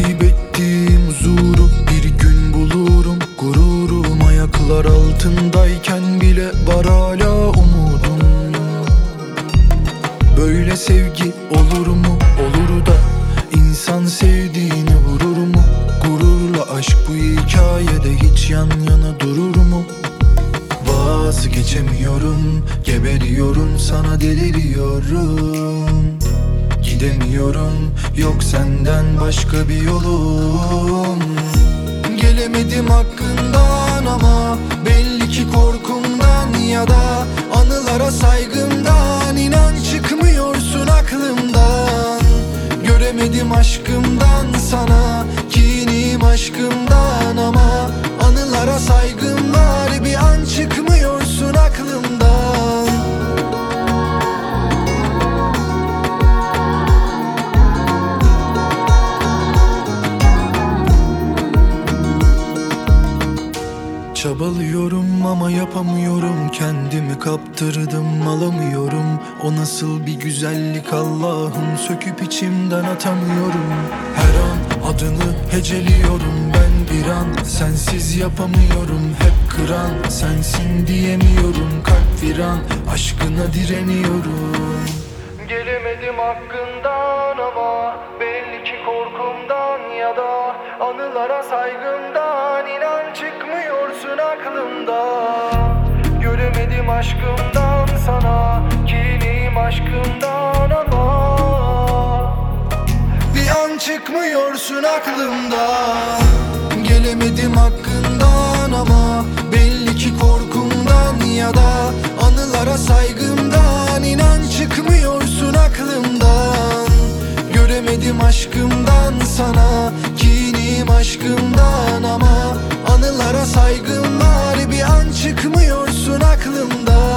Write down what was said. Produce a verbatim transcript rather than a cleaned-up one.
Kaybettiğim huzuru bir gün bulurum. Gururum ayaklar altındayken bile var hala umudum. Böyle sevgi olur mu? Olur da insan sevdiğini vurur mu? Gururla aşk bu hikayede hiç yan yana durur mu? Vazgeçemiyorum, geberiyorum, sana deliriyorum. Gidemiyorum, yok senden başka bir yolum. Gelemedim hakkından ama belli ki korkumdan ya da anılara saygımdan. İnan çıkmıyorsun aklımdan. Göremedim aşkımdan sana, kinim aşkımdan ama anılara saygım var. Bir an çıkmıyorsun aklımdan. Çabalıyorum ama yapamıyorum, kendimi kaptırdım alamıyorum. O nasıl bir güzellik Allah'ım, söküp içimden atamıyorum. Her an adını heceliyorum ben bir an, sensiz yapamıyorum. Hep kıran sensin diyemiyorum, kalp viran, aşkına direniyorum. Gelemedim hakkından ama belli ki korkumdan ya da anılara saygımdan. İnan çıkmıyorsun aklımdan. Göremedim aşkımdan sana, kinim aşkımdan ama bir an çıkmıyorsun aklımdan. Gelemedim hakkından ama belli ki korkumdan ya da anılara saygımdan. İnan çıkmıyorsun aklımdan. Göremedim aşkımdan sana, kinim aşkımdan ama anılara saygım var. Bir an çıkmıyorsun aklımdan.